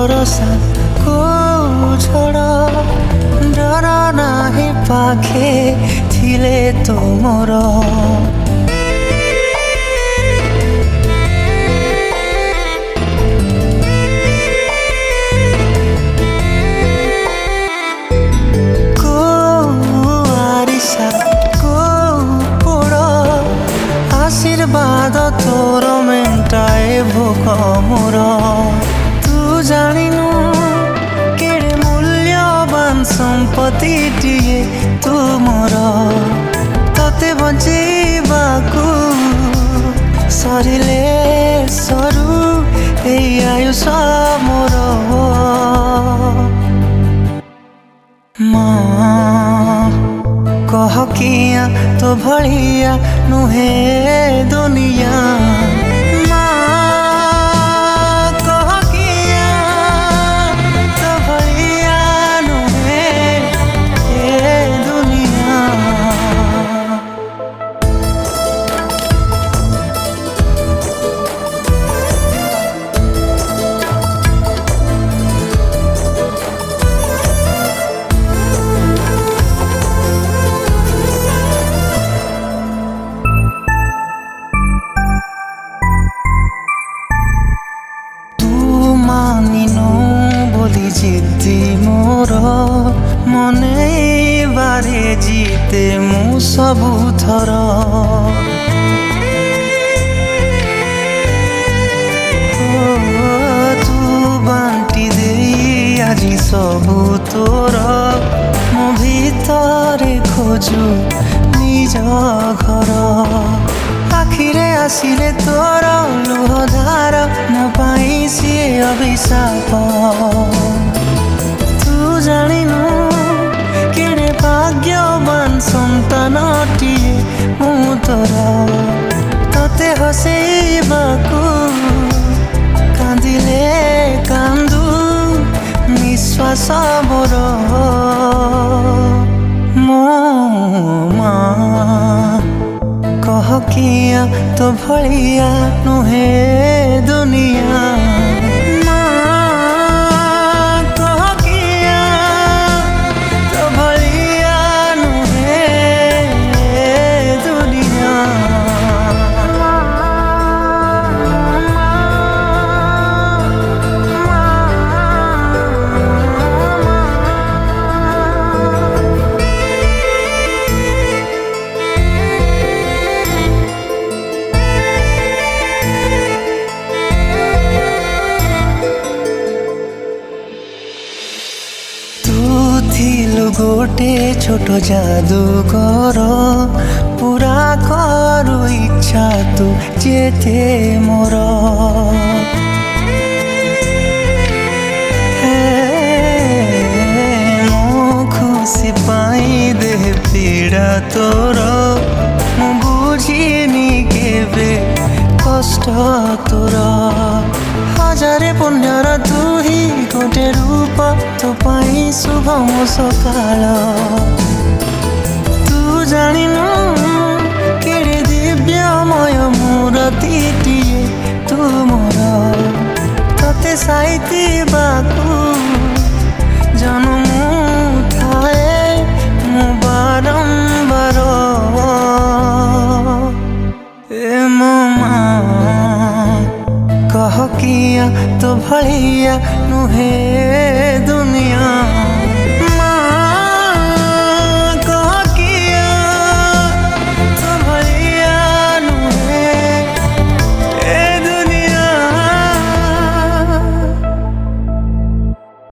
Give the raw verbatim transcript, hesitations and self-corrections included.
भरोसा को छड़ डर नाही पाखे थिले तो मोर आशीर्वाद तोर मेन्टाए भोक मोर तू जानिनु केड़े मूल्यवान संपत्ति टीए तू मोर तते बंचेबाकू सरिले सरू ए आयुष मोर माँ कह किया तो भलिया नुहे दुनिया माँ कह किया तो भलिया नुहे ए दुनिया मानिनु बोली जीती मोर मने बारे जीते मु सबु थर तू बांटी दे आज सबु तोर मो भीतरे खोजु निज घर आखिरे आसिले तोर लुहधार मो पाई सी अभिशाप तू जानिनु केड़े भाग्यवान संतानटीए मु तोर तते हसेइबाकू कांदिले कांदू निश्वास मोर मो माँ कह किया तो भलिया नुहे दुनिया माँ कह किया तो भलिया नुहे दुनिया थिलु गोटे छोट जादूगर पूरा करू इच्छा तू जेते मोर मो खुशी पाई दे पीड़ा तोर मु बुझिनी केबे कष्ट तोर हजारे पुण्यर तू ही गोटे रूप तो पाई शुभम सकाल तू जानिनु केड़े दिव्यमय मूर्तिटीए तू मोर तते साइती बाकू जन्मु थाए मु बारंबार ए मो माँ कह किया तो भलिया नुहे